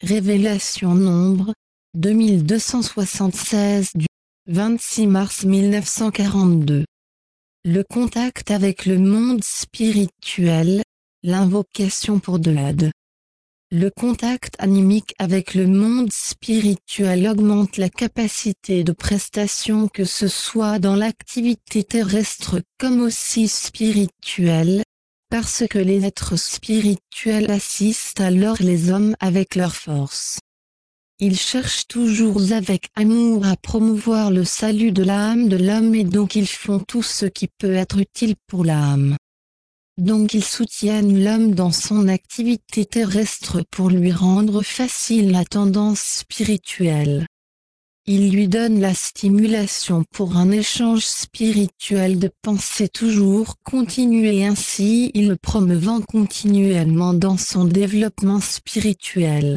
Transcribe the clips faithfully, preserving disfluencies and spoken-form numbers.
Révélation Nombre, deux mille deux cent soixante-seize du vingt-six mars mille neuf cent quarante-deux. Le contact avec le monde spirituel, l'invocation pour de l'aide. Le contact animique avec le monde spirituel augmente la capacité de prestation que ce soit dans l'activité terrestre comme aussi spirituelle, parce que les êtres spirituels assistent alors les hommes avec leur force. Ils cherchent toujours avec amour à promouvoir le salut de l'âme de l'homme et donc ils font tout ce qui peut être utile pour l'âme. Donc ils soutiennent l'homme dans son activité terrestre pour lui rendre facile la tendance spirituelle. Ils lui donnent la stimulation pour un échange spirituel de pensée toujours continu et ainsi ils le promeuvent continuellement dans son développement spirituel.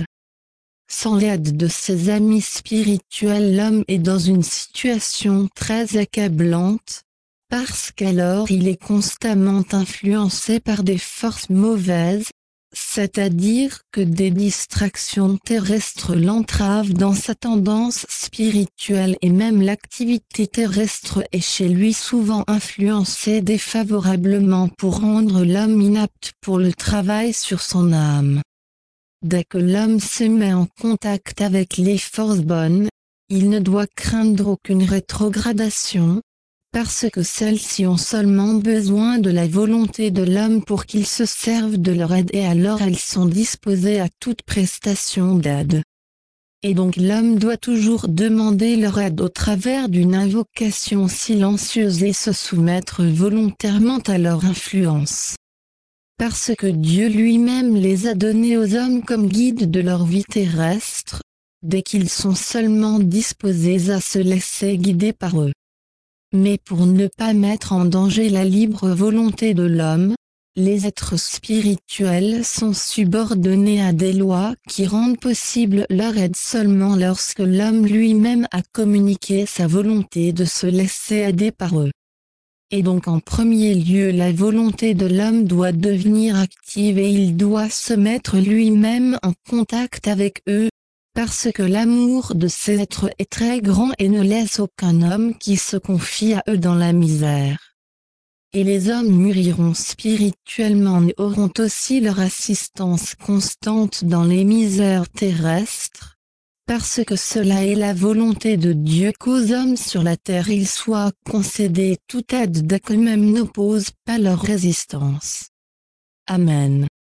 Sans l'aide de ses amis spirituels, l'homme est dans une situation très accablante, parce qu'alors il est constamment influencé par des forces mauvaises, c'est-à-dire que des distractions terrestres l'entravent dans sa tendance spirituelle et même l'activité terrestre est chez lui souvent influencée défavorablement pour rendre l'homme inapte pour le travail sur son âme. Dès que l'homme se met en contact avec les forces bonnes, il ne doit craindre aucune rétrogradation, parce que celles-ci ont seulement besoin de la volonté de l'homme pour qu'il se serve de leur aide et alors elles sont disposées à toute prestation d'aide. Et donc l'homme doit toujours demander leur aide au travers d'une invocation silencieuse et se soumettre volontairement à leur influence. Parce que Dieu lui-même les a donnés aux hommes comme guide de leur vie terrestre, dès qu'ils sont seulement disposés à se laisser guider par eux. Mais pour ne pas mettre en danger la libre volonté de l'homme, les êtres spirituels sont subordonnés à des lois qui rendent possible leur aide seulement lorsque l'homme lui-même a communiqué sa volonté de se laisser aider par eux. Et donc en premier lieu la volonté de l'homme doit devenir active et il doit se mettre lui-même en contact avec eux, parce que l'amour de ces êtres est très grand et ne laisse aucun homme qui se confie à eux dans la misère. Et les hommes mûriront spirituellement et auront aussi leur assistance constante dans les misères terrestres, parce que cela est la volonté de Dieu qu'aux hommes sur la terre il soit concédé toute aide dès que même n'oppose pas leur résistance. Amen.